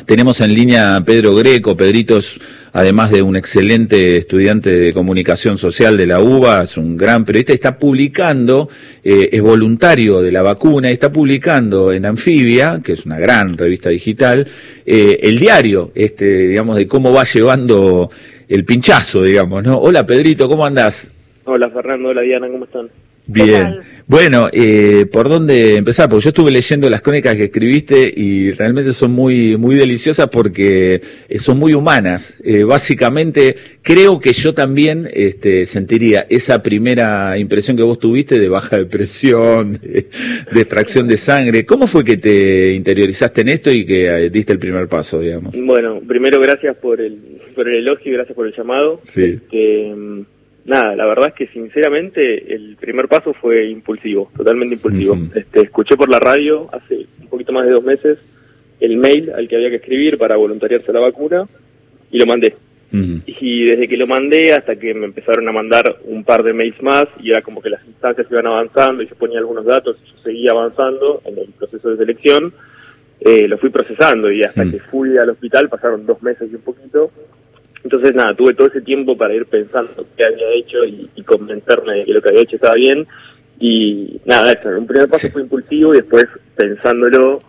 Tenemos en línea a Pedro Greco. Pedrito es, además de un excelente estudiante de comunicación social de la UBA, es un gran periodista, está publicando, es voluntario de la vacuna, está publicando en Anfibia, que es una gran revista digital, el diario, digamos, de cómo va llevando el pinchazo, digamos, ¿no? Hola Pedrito, ¿cómo andás? Hola Fernando, hola Diana, ¿cómo están? Bien, bueno, ¿por dónde empezar? Porque yo estuve leyendo las crónicas que escribiste y realmente son muy deliciosas porque son muy humanas. Básicamente, creo que yo también sentiría esa primera impresión que vos tuviste de baja de presión, de extracción de sangre. ¿Cómo fue que te interiorizaste en esto y que diste el primer paso, digamos? Bueno, primero gracias por el elogio y gracias por el llamado. Sí. Nada, la verdad es que sinceramente el primer paso fue impulsivo, totalmente impulsivo. Uh-huh. Escuché por la radio hace un poquito más de 2 meses el mail al que había que escribir para voluntariarse a la vacuna y lo mandé. Uh-huh. Y desde que lo mandé hasta que me empezaron a mandar un par de mails más y era como que las instancias iban avanzando y yo ponía algunos datos y yo seguía avanzando en el proceso de selección, lo fui procesando y hasta que fui al hospital pasaron 2 meses y un poquito. Entonces, nada, tuve todo ese tiempo para ir pensando qué había hecho y convencerme de que lo que había hecho estaba bien. Y nada, eso, un primer paso fue impulsivo y después, pensándolo,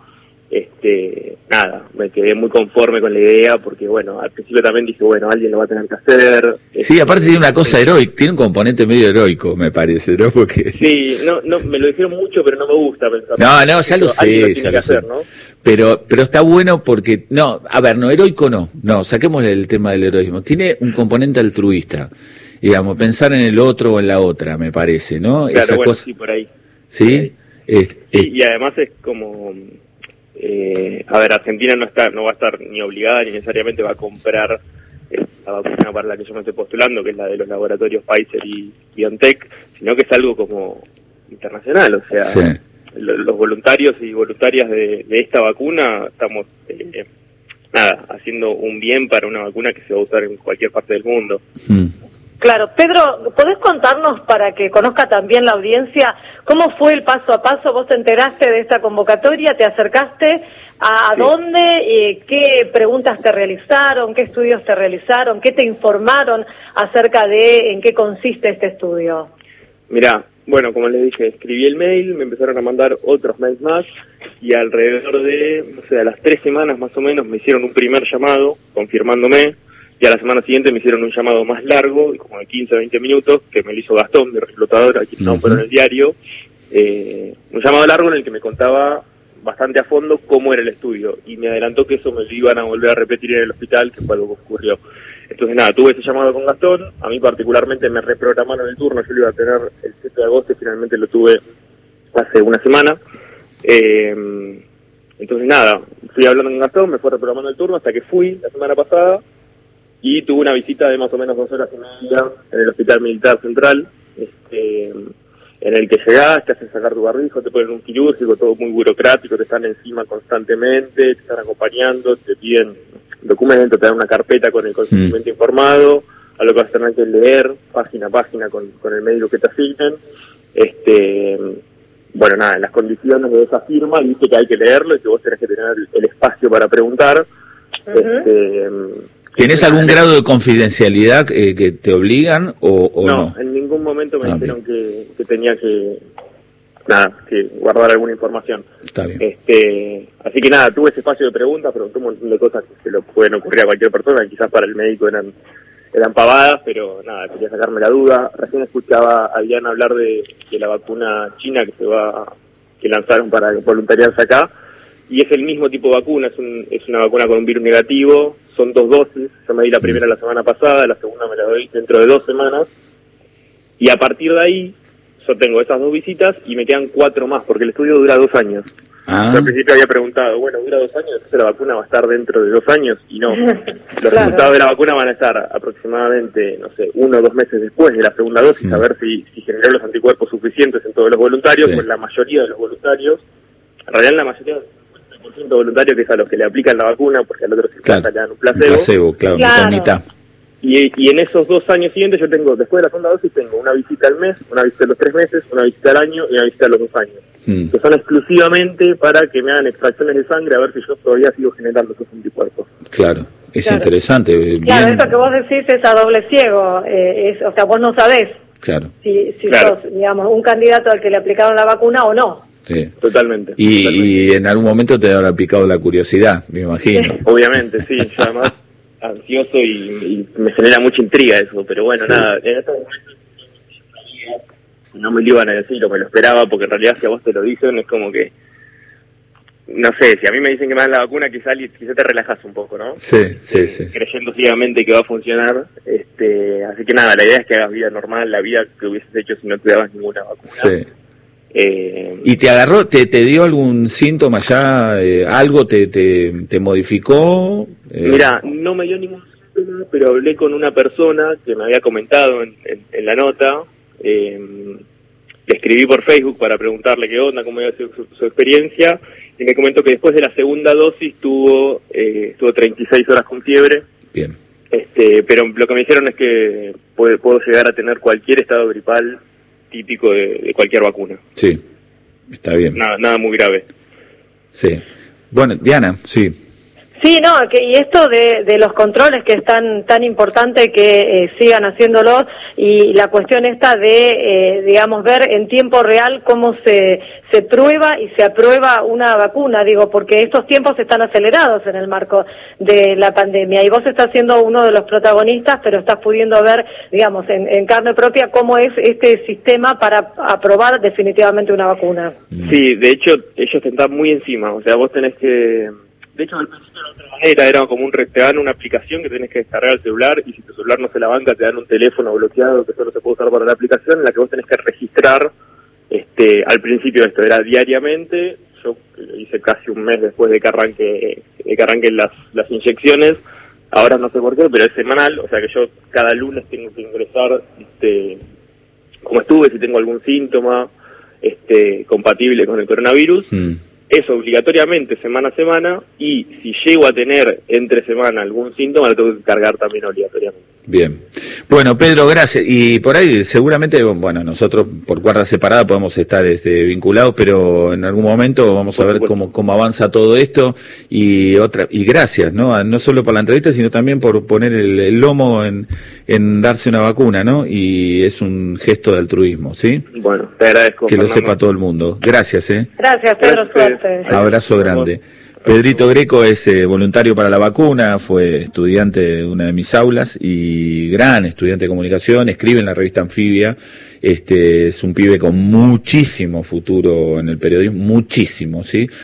nada, me quedé muy conforme con la idea porque, bueno, al principio también dije, bueno, alguien lo va a tener que hacer. Sí, aparte tiene una cosa heroica, tiene un componente medio heroico, me parece, ¿no? Porque... Sí, no, me lo dijeron mucho, pero no me gusta pensar. No, ya lo sé, ya lo sé. ¿No? Pero está bueno porque, no, a ver, no, heroico no, saquemos el tema del heroísmo. Tiene un componente altruista, digamos, pensar en el otro o en la otra, me parece, ¿no? Claro, esa bueno, cosa... sí, por ahí. ¿Sí? Y además es como... a ver, Argentina no va a estar ni obligada ni necesariamente va a comprar la vacuna para la que yo me estoy postulando, que es la de los laboratorios Pfizer y BioNTech, sino que es algo como internacional, o sea... Sí. Los voluntarios y voluntarias de esta vacuna estamos haciendo un bien para una vacuna que se va a usar en cualquier parte del mundo. Claro, Pedro, ¿podés contarnos para que conozca también la audiencia cómo fue el paso a paso? ¿Vos te enteraste de esta convocatoria? ¿Te acercaste? ¿A dónde? ¿Qué preguntas te realizaron? ¿Qué estudios te realizaron? ¿Qué te informaron acerca de en qué consiste este estudio? Mirá, bueno, como les dije, escribí el mail, me empezaron a mandar otros mails más y alrededor de, a las 3 semanas más o menos me hicieron un primer llamado confirmándome y a la semana siguiente me hicieron un llamado más largo, como de 15 a 20 minutos, que me lo hizo Gastón, mi reclutador, aquí no, pero en el diario, un llamado largo en el que me contaba bastante a fondo cómo era el estudio y me adelantó que eso me lo iban a volver a repetir en el hospital, que fue algo que ocurrió. Entonces nada, tuve ese llamado con Gastón, a mí particularmente me reprogramaron el turno, yo lo iba a tener el 7 de agosto y finalmente lo tuve hace una semana. Entonces nada, fui hablando con Gastón, me fue reprogramando el turno hasta que fui la semana pasada y tuve una visita de más o menos 2 horas y media en el Hospital Militar Central, en el que llegás, te hacen sacar tu barbijo, te ponen un quirúrgico, todo muy burocrático, te están encima constantemente, te están acompañando, te piden documentos, te dan una carpeta con el consentimiento informado, a lo que vas a tener que leer página a página con el médico que te asignen. Bueno, nada, en las condiciones de esa firma dice que hay que leerlo y que vos tenés que tener el espacio para preguntar. ¿Tenés algún grado de confidencialidad que te obligan o no? No, en ningún momento me dijeron que tenía que guardar alguna información. Está bien. Así que nada, tuve ese espacio de preguntas, pregunté un montón de cosas que se lo pueden ocurrir a cualquier persona, que quizás para el médico eran pavadas, pero nada, quería sacarme la duda. Recién escuchaba a Diana hablar de la vacuna china que lanzaron para voluntariarse acá, y es el mismo tipo de vacuna, es una vacuna con un virus negativo, son 2 dosis, yo me di la primera la semana pasada, la segunda me la doy dentro de 2 semanas, y a partir de ahí yo tengo esas 2 visitas y me quedan 4 más, porque el estudio dura 2 años. Yo al principio había preguntado, bueno, dura 2 años, entonces la vacuna va a estar dentro de 2 años, y no. Los resultados de la vacuna van a estar aproximadamente, 1 o 2 meses después de la segunda dosis, a ver si generó los anticuerpos suficientes en todos los voluntarios, pues la mayoría de los voluntarios, en realidad la mayoría de voluntarios, que es a los que le aplican la vacuna, porque al otro le dan un placebo. Claro. Mitad. Y en esos 2 años siguientes yo tengo, después de la segunda dosis, tengo una visita al mes, una visita a los 3 meses, una visita al año y una visita a los 2 años. que son exclusivamente para que me hagan extracciones de sangre a ver si yo todavía sigo generando esos anticuerpos. Claro, es Claro. interesante. Claro, Bien. esto que vos decís es a doble ciego, o sea, vos no sabés Claro, si Claro. sos, digamos, un candidato al que le aplicaron la vacuna o no. sí. Totalmente. Y en algún momento te habrá picado la curiosidad, me imagino. Obviamente, sí, yo además ansioso y me genera mucha intriga eso, pero bueno, Sí. nada, en estos momentos no me lo iban a decir o me lo esperaba, porque en realidad si a vos te lo dicen es como que, no sé, si a mí me dicen que me dan la vacuna quizá te relajas un poco, ¿no? Sí, sí, sí. Creyendo ciegamente que va a funcionar, así que nada, la idea es que hagas vida normal, la vida que hubieses hecho si no te dabas ninguna vacuna. Sí. Eh, ¿Y te agarró, te dio algún síntoma ya, algo te modificó? Mira, no me dio ningún síntoma, pero hablé con una persona que me había comentado en la nota. Le escribí por Facebook para preguntarle qué onda, cómo había sido su experiencia, y me comentó que después de la segunda dosis estuvo 36 horas con fiebre. Bien, Pero lo que me dijeron es que puedo llegar a tener cualquier estado gripal típico de cualquier vacuna. sí, está bien. Nada muy grave. Sí. Bueno, Diana, sí. Sí, no, y esto de los controles que es tan importante que sigan haciéndolo, y la cuestión esta de, digamos, ver en tiempo real cómo se prueba y se aprueba una vacuna, digo, porque estos tiempos están acelerados en el marco de la pandemia, y vos estás siendo uno de los protagonistas, pero estás pudiendo ver, digamos, en carne propia cómo es este sistema para aprobar definitivamente una vacuna. Sí, de hecho, ellos te están muy encima, o sea, vos tenés que... De hecho, al principio de otra manera era como te dan una aplicación que tenés que descargar al celular, y si tu celular no se la banca te dan un teléfono bloqueado que solo se puede usar para la aplicación, en la que vos tenés que registrar. Al principio esto era diariamente, yo hice casi un mes después de que arranquen las inyecciones. Ahora no sé por qué, pero es semanal, o sea que yo cada lunes tengo que ingresar cómo estuve, si tengo algún síntoma compatible con el coronavirus. Eso obligatoriamente semana a semana, y si llego a tener entre semana algún síntoma lo tengo que cargar también obligatoriamente. Bien. Bueno, Pedro, gracias. Y por ahí seguramente, bueno, nosotros por cuerda separada podemos estar vinculados, pero en algún momento vamos a ver cómo avanza todo esto, y gracias, ¿no? No solo por la entrevista, sino también por poner el lomo en darse una vacuna, ¿no? Y es un gesto de altruismo, ¿sí? Bueno, te agradezco. Que Fernando. lo sepa todo el mundo. Gracias, Gracias, Pedro, suerte. Abrazo grande. Pedrito Greco es voluntario para la vacuna, fue estudiante de una de mis aulas y gran estudiante de comunicación, escribe en la revista Anfibia. Es un pibe con muchísimo futuro en el periodismo, muchísimo, ¿sí?